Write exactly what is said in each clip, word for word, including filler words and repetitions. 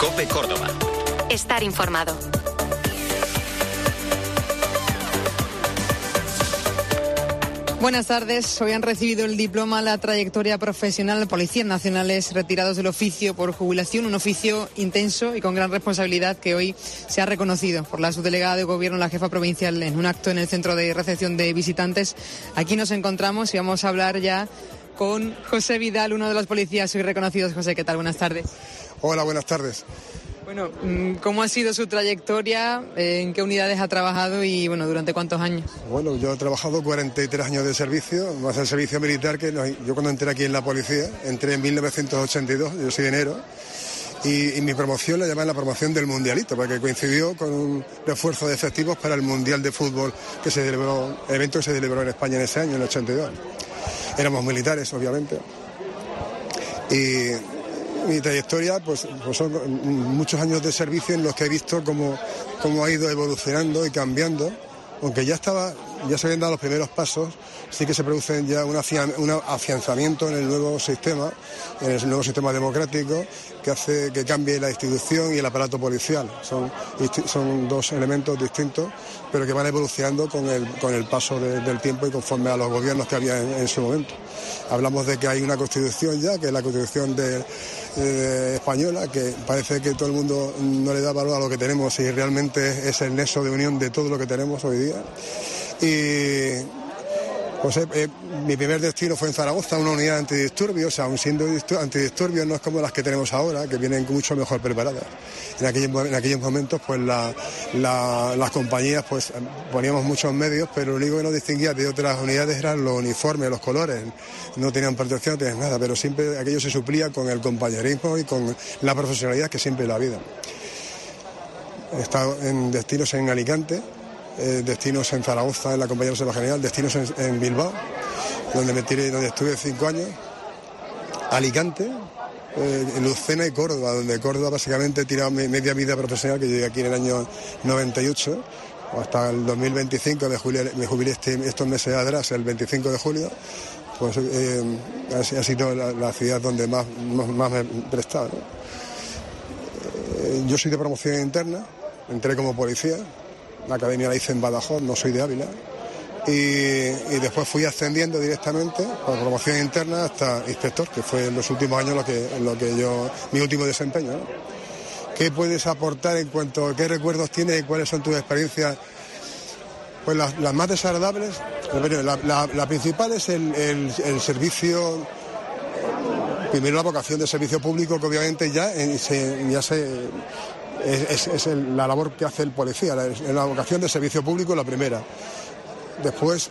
COPE Córdoba. Estar informado. Buenas tardes. Hoy han recibido el diploma a la trayectoria profesional de policías nacionales retirados del oficio por jubilación, un oficio intenso y con gran responsabilidad que hoy se ha reconocido por la subdelegada de Gobierno, la jefa provincial, en un acto en el Centro de Recepción de Visitantes. Aquí nos encontramos y vamos a hablar ya con José Vidal, uno de los policías hoy reconocidos. José, ¿qué tal? Buenas tardes. Hola, buenas tardes. Bueno, ¿cómo ha sido su trayectoria? ¿En qué unidades ha trabajado y, bueno, durante cuántos años? Bueno, yo he trabajado cuarenta y tres años de servicio, más el servicio militar, que no, yo cuando entré aquí en la policía, entré en mil novecientos ochenta y dos, yo soy de enero, y, y mi promoción la llaman la promoción del mundialito, porque coincidió con un refuerzo de efectivos para el Mundial de Fútbol, que se celebró, el evento que se celebró en España en ese año, en el ochenta y dos. Éramos militares, obviamente, y mi trayectoria pues, pues son muchos años de servicio en los que he visto cómo, cómo ha ido evolucionando y cambiando, aunque ya estaba, ya se habían dado los primeros pasos, sí que se producen ya un, afian, un afianzamiento en el nuevo sistema, en el nuevo sistema democrático, que hace que cambie la institución y el aparato policial. Son, son dos elementos distintos, pero que van evolucionando con el, con el paso de, del tiempo y conforme a los gobiernos que había en, en su momento. Hablamos de que hay una constitución ya, que es la constitución de, de española, que parece que todo el mundo no le da valor a lo que tenemos y realmente es el nexo de unión de todo lo que tenemos hoy día. Y pues, eh, mi primer destino fue en Zaragoza, una unidad antidisturbios, aun siendo antidisturbios no es como las que tenemos ahora, que vienen mucho mejor preparadas. En aquellos, en aquellos momentos pues la, la, las compañías pues poníamos muchos medios, pero lo único que nos distinguía de otras unidades eran los uniformes, los colores. No tenían protección, no tenían nada, pero siempre aquello se suplía con el compañerismo y con la profesionalidad que siempre es la vida. He estado en destinos en Alicante, Eh, destinos en Zaragoza, en la Compañía de Reserva General, destinos en, en Bilbao, donde me tiré, donde estuve cinco años, Alicante, eh, en Lucena y Córdoba, donde Córdoba básicamente he tirado mi, media vida profesional, que llegué aquí en el año noventa y ocho, hasta el dos mil veinticinco, me jubilé, me jubilé este, estos meses atrás, el veinticinco de julio, pues eh, ha, ha sido la, la ciudad donde más, más, más me he prestado, ¿no? eh, yo soy de promoción interna, entré como policía. La academia la hice en Badajoz, no soy de Ávila, y, y después fui ascendiendo directamente por promoción interna hasta inspector, que fue en los últimos años lo que, lo que yo, mi último desempeño, ¿no? ¿Qué puedes aportar en cuanto a qué recuerdos tienes y cuáles son tus experiencias? Pues las, las más desagradables, la, la, la principal es el, el, el servicio, primero la vocación de servicio público, que obviamente ya, se, ya se... Es, es, es el, la labor que hace el policía, la, la vocación de servicio público la primera. Después,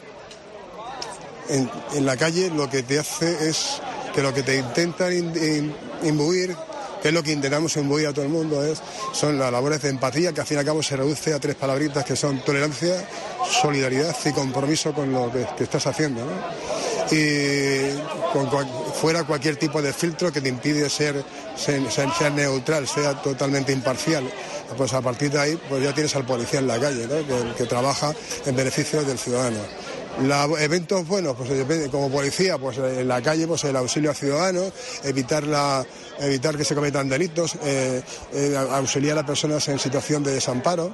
en, en la calle lo que te hace es que lo que te intentan in, in, imbuir, que es lo que intentamos imbuir a todo el mundo, es, son las labores de empatía, que al fin y al cabo se reduce a tres palabritas que son tolerancia, solidaridad y compromiso con lo que, que estás haciendo, ¿no? Y con, con, fuera cualquier tipo de filtro que te impide ser, ser, ser, ser neutral, sea totalmente imparcial. Pues a partir de ahí pues ya tienes al policía en la calle, ¿no? que, que trabaja en beneficio del ciudadano. La, eventos buenos, pues depende, como policía, pues en la calle pues el auxilio a ciudadanos, evitar la evitar que se cometan delitos, eh, eh, auxiliar a personas en situación de desamparo.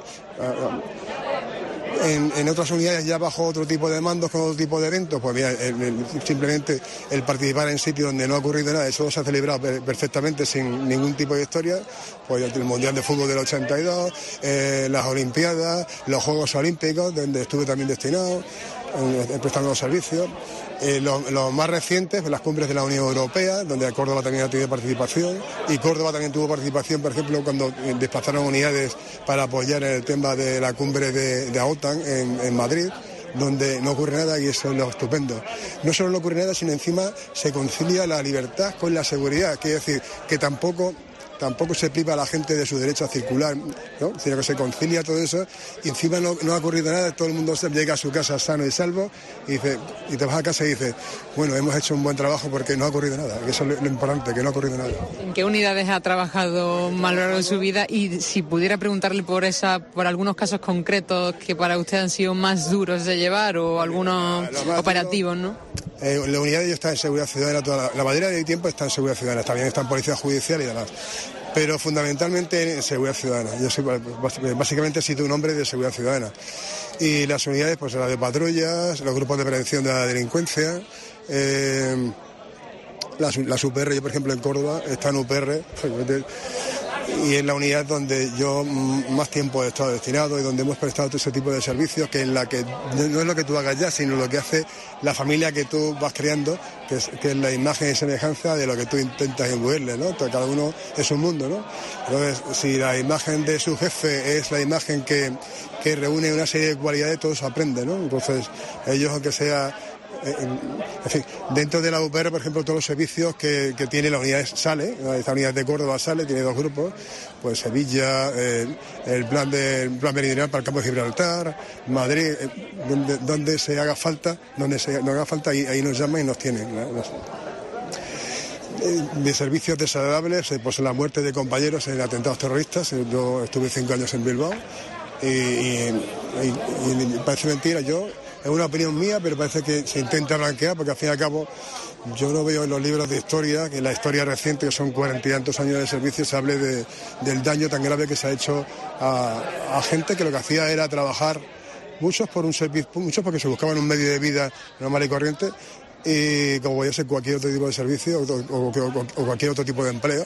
En, en otras unidades ya bajo otro tipo de mandos, con otro tipo de eventos, pues mira, el, el, simplemente el participar en sitios donde no ha ocurrido nada, eso se ha celebrado per, perfectamente sin ningún tipo de historia, pues el Mundial de Fútbol del ochenta y dos, eh, las Olimpiadas, los Juegos Olímpicos, donde estuve también destinado, eh, prestando los servicios, eh, los, los más recientes, las cumbres de la Unión Europea, donde Córdoba también ha tenido participación, y Córdoba también tuvo participación, por ejemplo, cuando desplazaron unidades para apoyar en el tema de la cumbre de, de la OTAN en, en Madrid, donde no ocurre nada y eso es lo estupendo. No solo no ocurre nada, sino encima se concilia la libertad con la seguridad, quiere decir que tampoco... tampoco se priva a la gente de su derecho a circular, ¿no? Sino que se concilia todo eso y encima no, no ha ocurrido nada, todo el mundo llega a su casa sano y salvo y, dice, y te vas a casa y dices, bueno, hemos hecho un buen trabajo porque no ha ocurrido nada, que eso es lo, lo importante, que no ha ocurrido nada. ¿En qué unidades ha trabajado más a lo largo de su vida? Y si pudiera preguntarle por esa, por algunos casos concretos que para usted han sido más duros de llevar o algunos operativos, ¿no? Eh, la unidad ya está en seguridad ciudadana, toda la, la mayoría del tiempo está en seguridad ciudadana, también está en policía judicial y demás. pero fundamentalmente en seguridad ciudadana. Yo soy, básicamente he sido un hombre de seguridad ciudadana. Y las unidades, pues las de patrullas, los grupos de prevención de la delincuencia, eh, las, las U P R, yo por ejemplo en Córdoba, está en U P R, y es la unidad donde yo más tiempo he estado destinado y donde hemos prestado todo ese tipo de servicios, que en la que no es lo que tú hagas ya, sino lo que hace la familia que tú vas creando, que es, que es la imagen y semejanza de lo que tú intentas imbuirle, ¿no? Entonces, cada uno es un mundo, ¿no? Entonces, si la imagen de su jefe es la imagen que, que reúne una serie de cualidades, todos aprenden, ¿no? Entonces, ellos, aunque sea... En fin, dentro de la U P R, por ejemplo, todos los servicios que, que tiene la unidad SALE, esta unidad de Córdoba SALE, tiene dos grupos, pues Sevilla, eh, el plan de el plan meridional para el campo de Gibraltar, Madrid, eh, donde, donde se haga falta, donde se no haga falta, ahí, ahí nos llaman y nos tienen. ¿no? Nos, de servicios desagradables, pues la muerte de compañeros en atentados terroristas. Yo estuve cinco años en Bilbao y, y, y, y parece mentira, yo... Es una opinión mía, pero parece que se intenta blanquear, porque al fin y al cabo yo no veo en los libros de historia, que en la historia reciente, que son cuarenta y tantos años de servicio, se hable de, del daño tan grave que se ha hecho a, a gente que lo que hacía era trabajar, muchos por un servicio, muchos porque se buscaban un medio de vida normal y corriente, y como voy a ser cualquier otro tipo de servicio o, o, o, o cualquier otro tipo de empleo.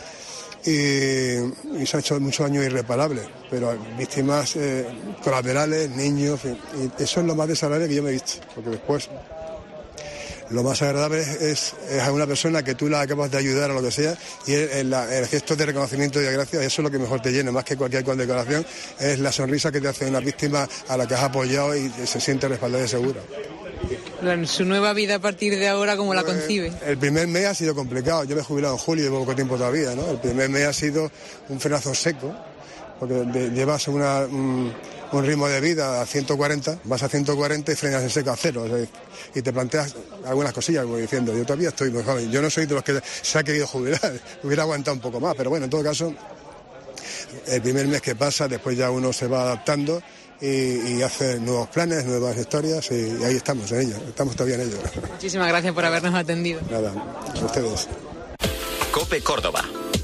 Y, y se ha hecho mucho daño irreparable, pero víctimas eh, colaterales, niños, y eso es lo más desagradable que yo me he visto, porque después lo más agradable es, es a una persona que tú la acabas de ayudar a lo que sea, y el, el, el gesto de reconocimiento y de gracias, eso es lo que mejor te llena, más que cualquier condecoración, es la sonrisa que te hace una víctima a la que has apoyado y se siente respaldada y segura. Su nueva vida a partir de ahora, ¿cómo la concibe? El primer mes ha sido complicado. Yo me he jubilado en julio y llevo poco tiempo todavía, ¿no? El primer mes ha sido un frenazo seco, porque de, llevas una, un, un ritmo de vida a ciento cuarenta, vas a ciento cuarenta y frenas en seco a cero. O sea, y te planteas algunas cosillas, como diciendo, yo todavía estoy muy joven. Yo no soy de los que se ha querido jubilar, hubiera aguantado un poco más, pero bueno, en todo caso, el primer mes que pasa, después ya uno se va adaptando. Y, y hace nuevos planes, nuevas historias, y, y ahí estamos en ello, estamos todavía en ello. Muchísimas gracias por habernos atendido. Nada, a ustedes. COPE Córdoba.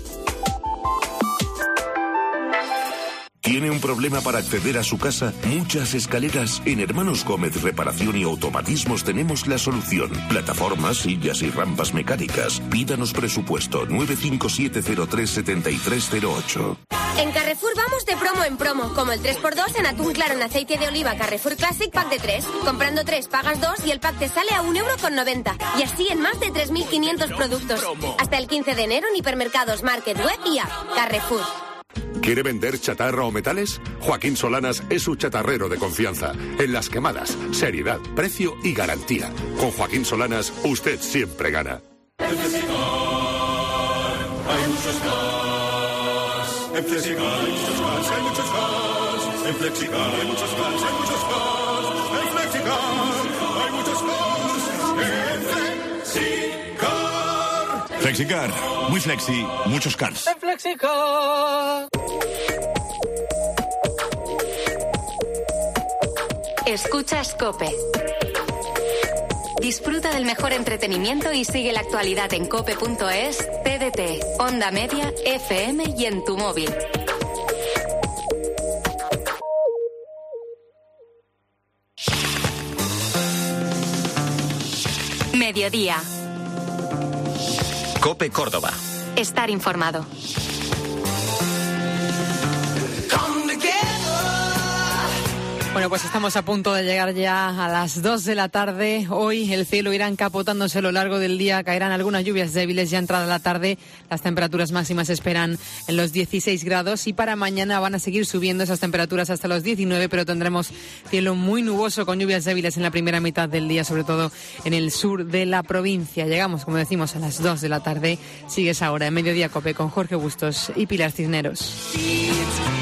¿Tiene un problema para acceder a su casa? ¿Muchas escaleras? En Hermanos Gómez Reparación y Automatismos tenemos la solución. Plataformas, sillas y rampas mecánicas. Pídanos presupuesto nueve cinco siete cero tres siete tres cero ocho. En Carrefour vamos de promo en promo, como el tres por dos en atún claro en aceite de oliva Carrefour Classic pack de tres. Comprando tres pagas dos y el pack te sale a un euro con noventa. Y así en más de tres mil quinientos productos. Hasta el quince de enero en hipermercados, market, web y app. Carrefour. ¿Quiere vender chatarra o metales? Joaquín Solanas es su chatarrero de confianza. En las quemadas, seriedad, precio y garantía. Con Joaquín Solanas, usted siempre gana. En Flexicar hay muchos cars. En Flexicar hay muchos cars, hay muchos cars. En Flexicar hay muchos cars, hay muchos cars. En Flexicar hay muchos cars. En Flexicar. Flexicar, muy flexi, muchos cars. En Flexicar. Escuchas COPE. Disfruta del mejor entretenimiento y sigue la actualidad en cope punto es, T D T, Onda Media, F M y en tu móvil. Mediodía. COPE Córdoba. Estar informado. Bueno, pues estamos a punto de llegar ya a las dos de la tarde. Hoy el cielo irá encapotándose a lo largo del día. Caerán algunas lluvias débiles ya entrada la tarde. Las temperaturas máximas se esperan en los dieciséis grados y para mañana van a seguir subiendo esas temperaturas hasta los diecinueve, pero tendremos cielo muy nuboso con lluvias débiles en la primera mitad del día, sobre todo en el sur de la provincia. Llegamos, como decimos, a las dos de la tarde. Sigues ahora en Mediodía COPE con Jorge Bustos y Pilar Cisneros.